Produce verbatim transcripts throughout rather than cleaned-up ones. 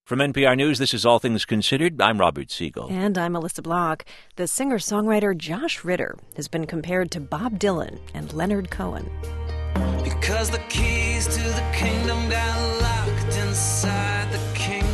From N P R News, this is All Things Considered. I'm Robert Siegel. And I'm Melissa Block. The singer-songwriter Josh Ritter has been compared to Bob Dylan and Leonard Cohen. Because the keys to the kingdom got locked inside the kingdom,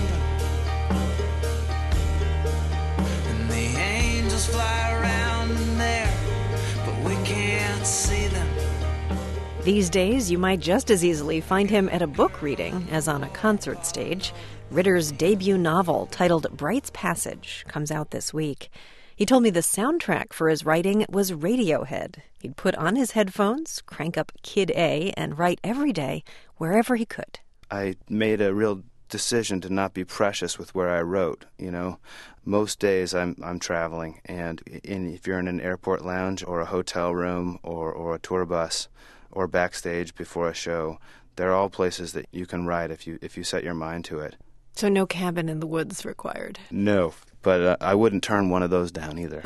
and the angels fly around in there, but we can't see them. These days, you might just as easily find him at a book reading as on a concert stage. Ritter's debut novel, titled Bright's Passage, comes out this week. He told me the soundtrack for his writing was Radiohead. He'd put on his headphones, crank up Kid A, and write every day wherever he could. I made a real decision to not be precious with where I wrote. You know, most days I'm I'm traveling, and in, if you're in an airport lounge or a hotel room or, or a tour bus or backstage before a show, they're all places that you can write if you if you set your mind to it. So no cabin in the woods required? No, but uh, I wouldn't turn one of those down either.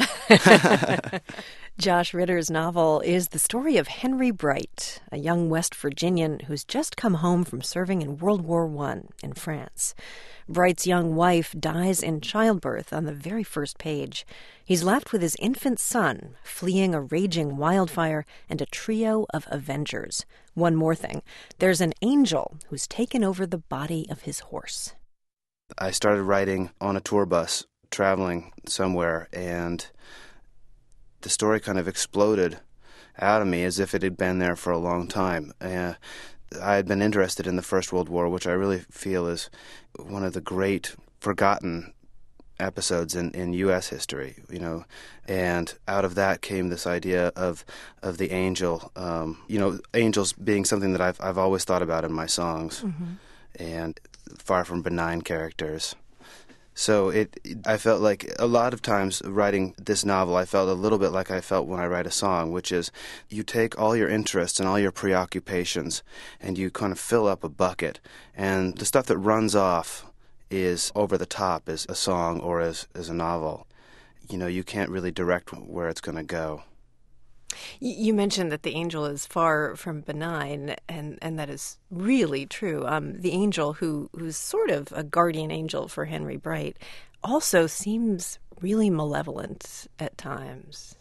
Josh Ritter's novel is the story of Henry Bright, a young West Virginian who's just come home from serving in World War One in France. Bright's young wife dies in childbirth on the very first page. He's left with his infant son, fleeing a raging wildfire and a trio of avengers. One more thing, there's an angel who's taken over the body of his horse. I started writing on a tour bus, traveling somewhere, and the story kind of exploded out of me as if it had been there for a long time. Uh, I had been interested in the First World War, which I really feel is one of the great forgotten episodes in, in U S history, you know, and out of that came this idea of of the angel, um, you know, angels being something that I've I've always thought about in my songs, mm-hmm. and far from benign characters. So it, I felt like a lot of times writing this novel, I felt a little bit like I felt when I write a song, which is you take all your interests and all your preoccupations and you kind of fill up a bucket, and the stuff that runs off is over the top as a song or as, as a novel. You know, you can't really direct where it's going to go. You mentioned that the angel is far from benign, and, and that is really true. Um, the angel, who who's sort of a guardian angel for Henry Bright, also seems really malevolent at times.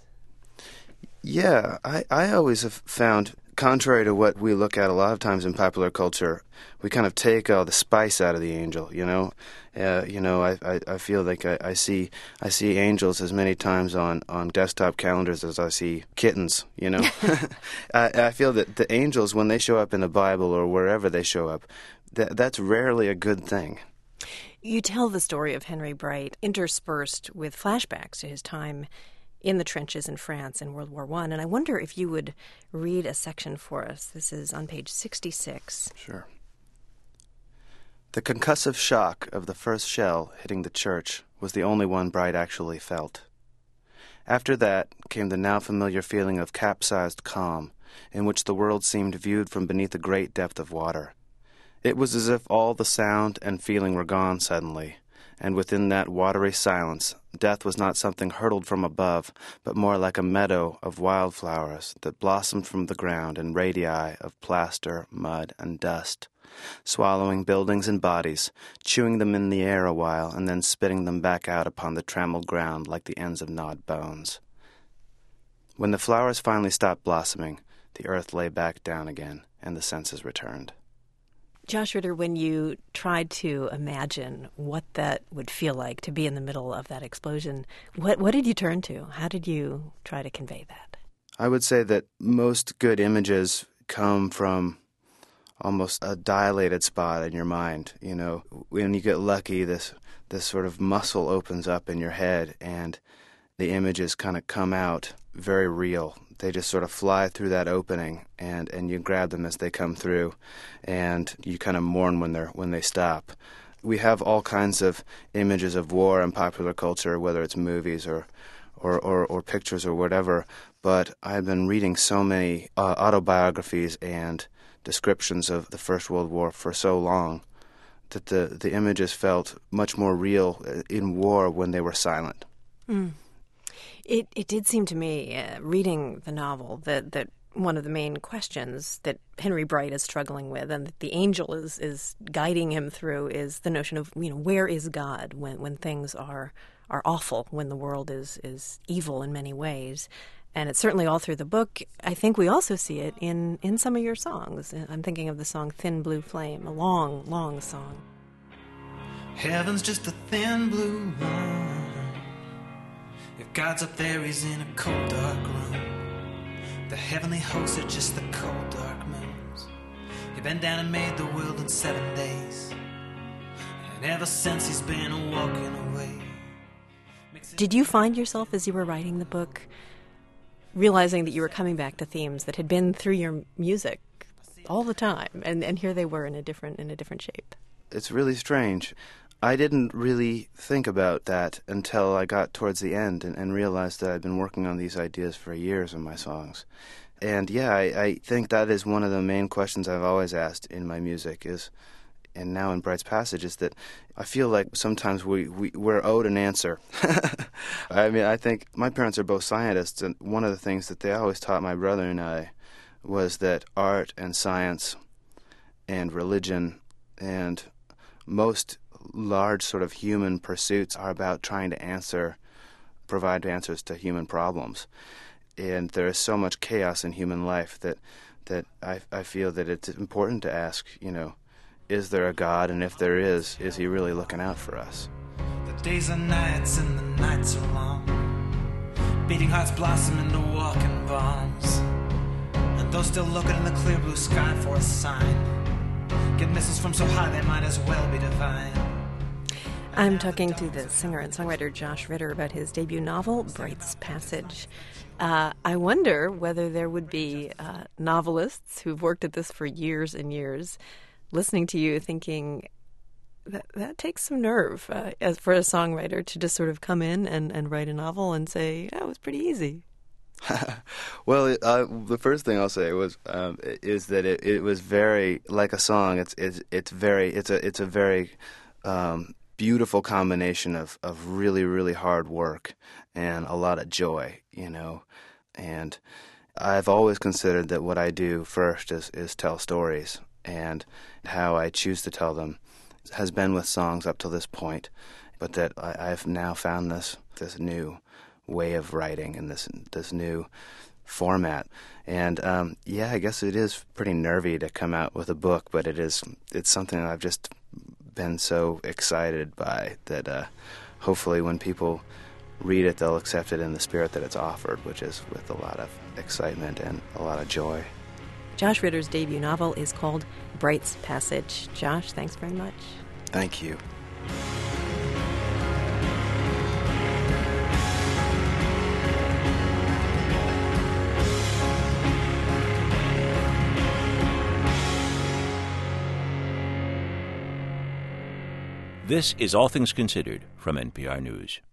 Yeah, I, I always have found, contrary to what we look at a lot of times in popular culture, we kind of take all the spice out of the angel, you know? Uh, you know, I, I, I feel like I, I see I see angels as many times on, on desktop calendars as I see kittens, you know? I, I feel that the angels, when they show up in the Bible or wherever they show up, that that's rarely a good thing. You tell the story of Henry Bright interspersed with flashbacks to his time in the trenches in France in World War One, and I wonder if you would read a section for us. This is on page sixty-six. Sure. The concussive shock of the first shell hitting the church was the only one Bright actually felt. After that came the now familiar feeling of capsized calm, in which the world seemed viewed from beneath a great depth of water. It was as if all the sound and feeling were gone suddenly, and within that watery silence, death was not something hurtled from above, but more like a meadow of wildflowers that blossomed from the ground in radii of plaster, mud, and dust, swallowing buildings and bodies, chewing them in the air a while, and then spitting them back out upon the trammeled ground like the ends of gnawed bones. When the flowers finally stopped blossoming, the earth lay back down again, and the senses returned. Josh Ritter, when you tried to imagine what that would feel like to be in the middle of that explosion, what what did you turn to? How did you try to convey that? I would say that most good images come from almost a dilated spot in your mind. You know, when you get lucky, this this sort of muscle opens up in your head, and the images kind of come out very real. They just sort of fly through that opening, and, and you grab them as they come through, and you kind of mourn when they're when they stop. We have all kinds of images of war in popular culture, whether it's movies or or, or, or pictures or whatever, but I've been reading so many uh, autobiographies and descriptions of the First World War for so long that the, the images felt much more real in war when they were silent. Mm. It it did seem to me, uh, reading the novel, that, that one of the main questions that Henry Bright is struggling with, and that the angel is is guiding him through, is the notion of, you know, where is God when when things are are awful, when the world is is evil in many ways. And it's certainly all through the book. I think we also see it in, in some of your songs. I'm thinking of the song Thin Blue Flame, a long, long song. Heaven's just a thin blue line. If God's up there, he's in a cold, dark room. The heavenly hosts are just the cold, dark moons. He bent down and made the world in seven days. And ever since he's been walking away. Did you find yourself, as you were writing the book, realizing that you were coming back to themes that had been through your music all the time, and, and here they were in a different in a different shape? It's really strange. I didn't really think about that until I got towards the end and, and realized that I'd been working on these ideas for years in my songs. And yeah, I, I think that is one of the main questions I've always asked in my music, is, and now in Bright's Passage, is that I feel like sometimes we, we, we're owed an answer. I mean, I think my parents are both scientists, and one of the things that they always taught my brother and I was that art and science and religion and most large sort of human pursuits are about trying to answer, provide answers to human problems. And there is so much chaos in human life that, that I, I feel that it's important to ask, you know, is there a God? And if there is, is he really looking out for us? The days are nights and the nights are long. Beating hearts blossom into walking bombs. And those still looking in the clear blue sky for a sign. Get missiles from so high they might as well be divine. I'm talking to the singer and songwriter Josh Ritter about his debut novel, Bright's Passage. Uh, I wonder whether there would be uh, novelists who've worked at this for years and years listening to you thinking that that takes some nerve uh, as for a songwriter to just sort of come in and, and write a novel and say, oh, it was pretty easy. Well, it, uh, the first thing I'll say was um, is that it, it was very like a song. It's it's it's very it's a it's a very um, beautiful combination of, of really really hard work and a lot of joy, you know. And I've always considered that what I do first is is tell stories, and how I choose to tell them has been with songs up to this point, but that I, I've now found this this new way of writing and this this new format. And um, yeah, I guess it is pretty nervy to come out with a book, but it is it's something that I've just been so excited by that uh, hopefully when people read it, they'll accept it in the spirit that it's offered, which is with a lot of excitement and a lot of joy. Josh Ritter's debut novel is called Bright's Passage. Josh, thanks very much. Thank you. This is All Things Considered from N P R News.